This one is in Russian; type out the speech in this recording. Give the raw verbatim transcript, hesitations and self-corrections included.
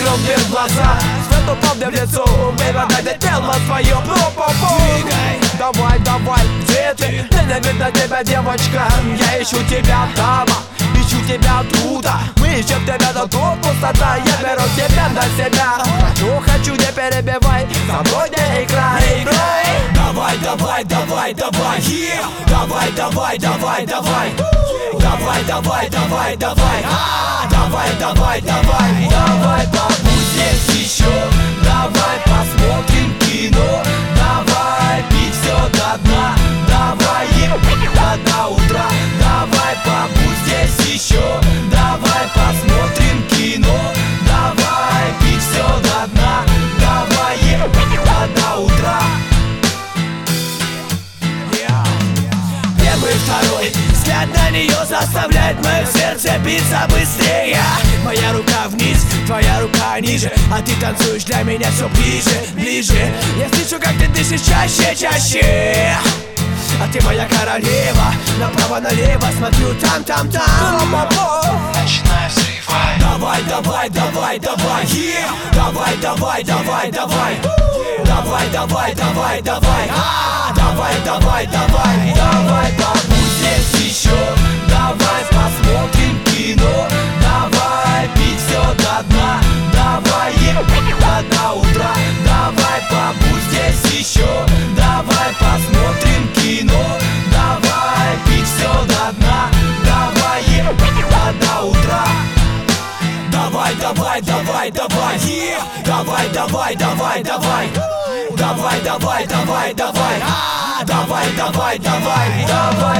закрыл дверь в глаза, свет упал мне в лицо, выводай до тело свое. Двигай, давай, давай, где ты? Мне не видно тебя, девочка. Я ищу тебя там, ищу тебя тут. Мы ищем тебя, но тут пустота. Я беру тебя на себя. Хочу, хочу, не перебивай, со мной не играй, играй. Давай, давай, давай, давай, yeah. Давай, давай, давай, давай. Давай, давай, давай, давай. А, давай, давай, давай, давай, побудь здесь еще. Давай посмотрим кино. Давай пить все до дна. Давай ебать до утра. Давай побудь здесь еще. Давай посмотрим кино. Давай пить все до дна. Давай ебать до утра. Первый, второй взгляд на нее заставляет мое сердце биться быстрее. Моя рука вниз, твоя рука ниже, а ты танцуешь для меня все ближе, ближе. Я слышу, как ты дышишь чаще, чаще. А ты моя королева, направо-налево смотрю там, там, там. Начинаю взрывать. Давай, давай, давай, давай, yeah. Давай, давай, давай, давай. Давай, давай, давай, давай. А, давай, давай, давай, давай, побудь здесь еще. Давай посмотрим кино. Давай пить все до дна. Давай ебать до утра. Давай побудь здесь еще. Давай посмотрим кино. Давай пить все до дна. Давай ебать до утра. Давай, давай, давай, давай, yeah. Давай, давай, давай, давай. Давай, давай, давай, давай. А, давай, давай, давай, давай.